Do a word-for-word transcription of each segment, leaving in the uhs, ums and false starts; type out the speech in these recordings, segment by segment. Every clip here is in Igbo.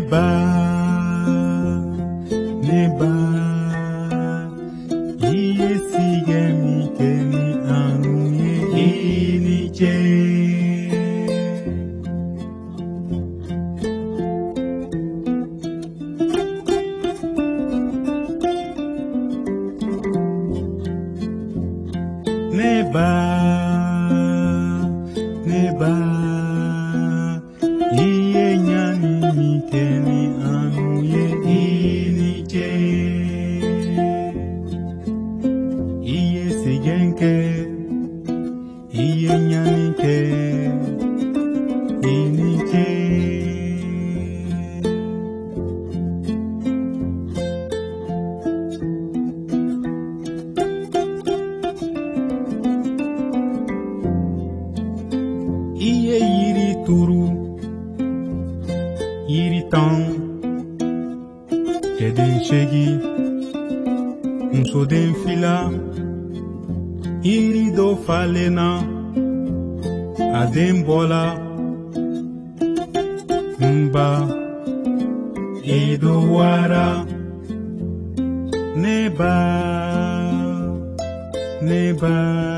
Neba, neba, iye sige mi keni anu ye inije. Neba, neba, iye nyani mi keni anu ye inije. Iye sigenke, iye nyani ke inije. Iye yiri turu, yiri tan, keden shegi, muso den fila, yiri do falena, aden bola, mba, edo wara, neba, neba.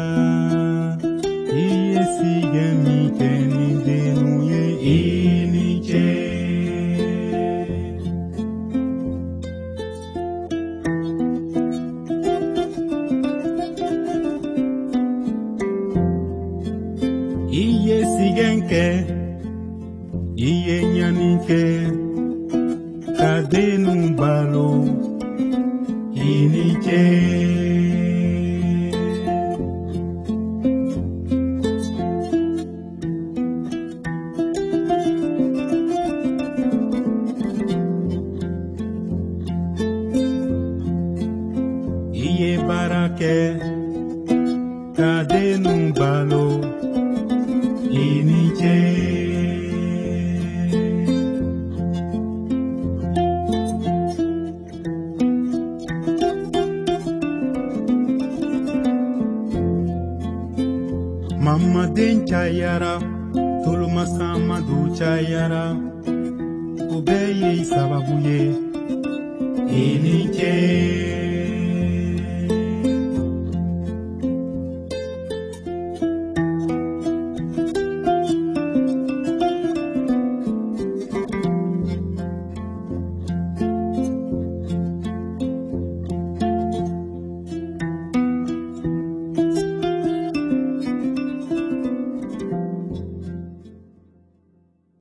Iye sige mi keni denu ye inije. Iye sigenke, iye nyanike, kadenu balo inije. Iye barake, kadenu balo inije. Mama den chayara, tolu masama du chayara, ubeye sababuye inije.